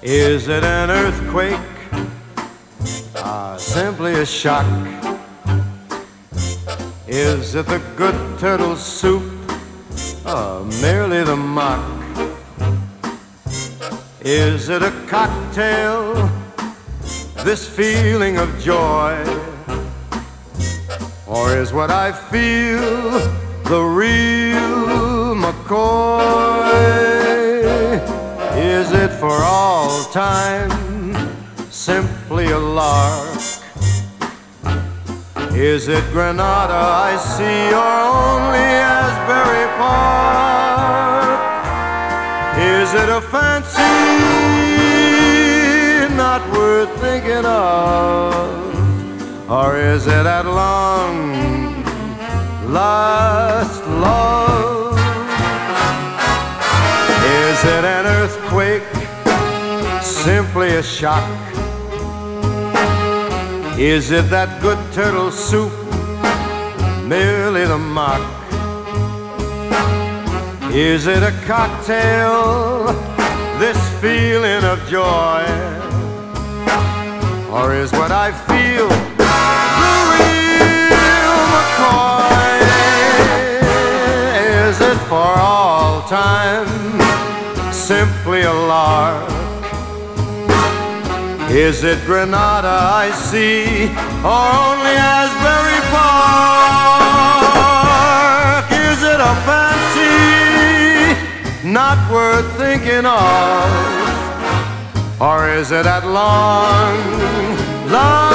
Is it an earthquake? Simply a shock? Is it the good turtle soup? Merely the mock? Is it a cocktail, this feeling of joy? Or is what I feel the real McCoy? Is it for all time simply a lark? Is it Granada I see, or only Asbury Park? Is it a fancy not worth thinking of? Or is it at long last love? Is it an earthquake, simply a shock? Is it that good turtle soup, merely the mock? Is it a cocktail, this feeling of joy? Or is what I feel the real McCoy? Is it for all time simply a lark? Is it Granada I see, or only Asbury Park? Is it a fancy not worth thinking of? Or is it at long last?